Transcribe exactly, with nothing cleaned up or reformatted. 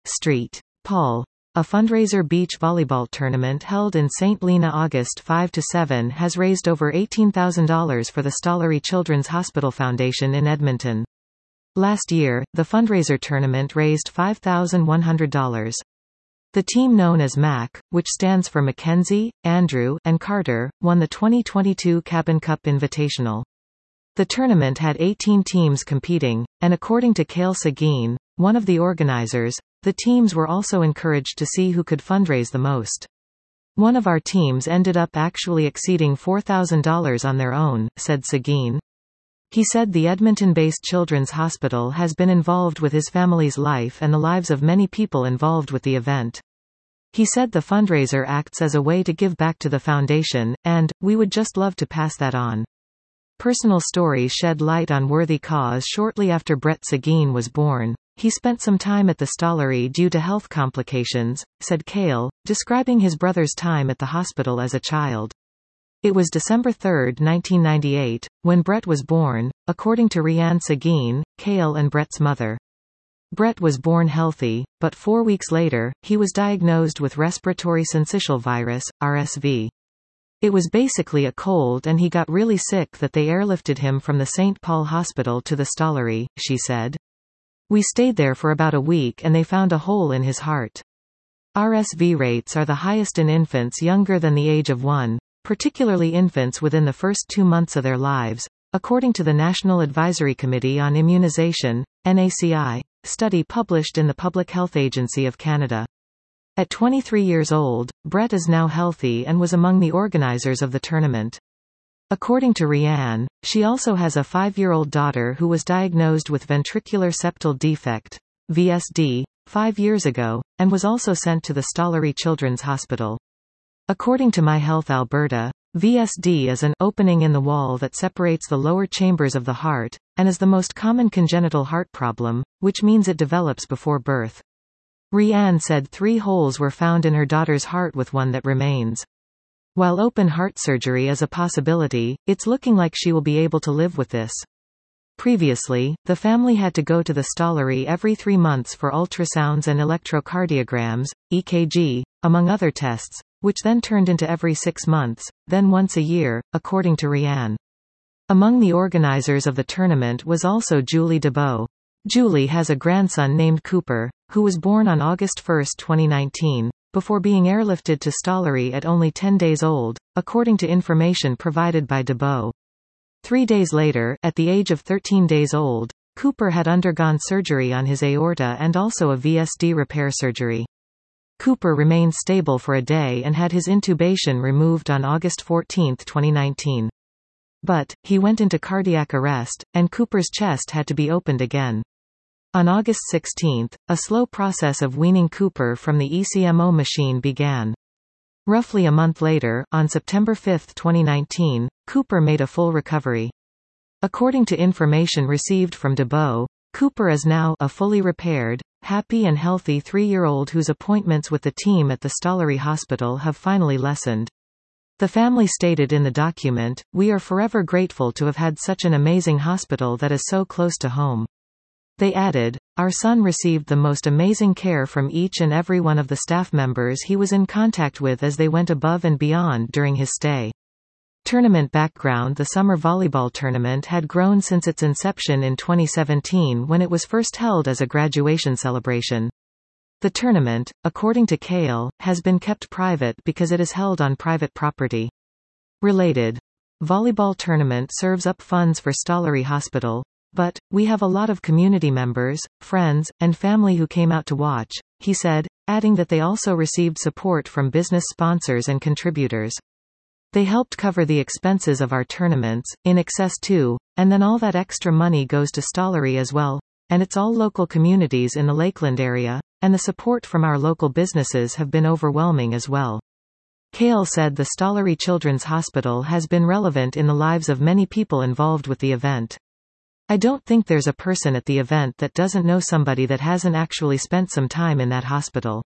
Street. Paul. A fundraiser beach volleyball tournament held in Saint Lena August fifth to seventh has raised over eighteen thousand dollars for the Stollery Children's Hospital Foundation in Edmonton. Last year, the fundraiser tournament raised five thousand one hundred dollars. The team known as M A C, which stands for Mackenzie, Andrew, and Carter, won the twenty twenty-two Cabin Cup Invitational. The tournament had eighteen teams competing, and according to Cale Seguin, one of the organizers, the teams were also encouraged to see who could fundraise the most. One of our teams ended up actually exceeding four thousand dollars on their own, said Seguin. He said the Edmonton-based Children's Hospital has been involved with his family's life and the lives of many people involved with the event. He said the fundraiser acts as a way to give back to the foundation, and, we would just love to pass that on. Personal stories shed light on worthy cause. Shortly after Brett Seguin was born, he spent some time at the Stollery due to health complications, said Cale, describing his brother's time at the hospital as a child. It was December third nineteen ninety-eight, when Brett was born, according to Rianne Seguin, Cale and Brett's mother. Brett was born healthy, but four weeks later, he was diagnosed with respiratory syncytial virus, R S V. It was basically a cold and he got really sick that they airlifted him from the Saint Paul Hospital to the Stollery, she said. We stayed there for about a week and they found a hole in his heart. R S V rates are the highest in infants younger than the age of one, particularly infants within the first two months of their lives, according to the National Advisory Committee on Immunization, N A C I, study published in the Public Health Agency of Canada. At twenty-three years old, Brett is now healthy and was among the organizers of the tournament. According to Rianne, she also has a five-year-old daughter who was diagnosed with ventricular septal defect, V S D, five years ago, and was also sent to the Stollery Children's Hospital. According to MyHealth Alberta, V S D is an opening in the wall that separates the lower chambers of the heart, and is the most common congenital heart problem, which means it develops before birth. Rianne said three holes were found in her daughter's heart with one that remains. While open heart surgery is a possibility, it's looking like she will be able to live with this. Previously, the family had to go to the Stollery every three months for ultrasounds and electrocardiograms, E K G, among other tests, which then turned into every six months, then once a year, according to Rianne. Among the organizers of the tournament was also Julie DeBow. Julie has a grandson named Cooper, who was born on August first twenty nineteen, before being airlifted to Stollery at only ten days old, according to information provided by DeBow. Three days later, at the age of thirteen days old, Cooper had undergone surgery on his aorta and also a V S D repair surgery. Cooper remained stable for a day and had his intubation removed on August fourteenth twenty nineteen. But, he went into cardiac arrest, and Cooper's chest had to be opened again. On August sixteenth, a slow process of weaning Cooper from the E C M O machine began. Roughly a month later, on September fifth twenty nineteen, Cooper made a full recovery. According to information received from DeBow, Cooper is now a fully repaired, happy and healthy three-year-old whose appointments with the team at the Stollery Hospital have finally lessened. The family stated in the document, "We are forever grateful to have had such an amazing hospital that is so close to home." They added, "Our son received the most amazing care from each and every one of the staff members he was in contact with as they went above and beyond during his stay." Tournament background: the summer volleyball tournament had grown since its inception in twenty seventeen when it was first held as a graduation celebration. The tournament, according to Cale, has been kept private because it is held on private property. Related. Volleyball tournament serves up funds for Stollery Hospital, but, we have a lot of community members, friends, and family who came out to watch, he said, adding that they also received support from business sponsors and contributors. They helped cover the expenses of our tournaments, in excess too, and then all that extra money goes to Stollery as well, and it's all local communities in the Lakeland area, and the support from our local businesses have been overwhelming as well. Cale said the Stollery Children's Hospital has been relevant in the lives of many people involved with the event. I don't think there's a person at the event that doesn't know somebody that hasn't actually spent some time in that hospital.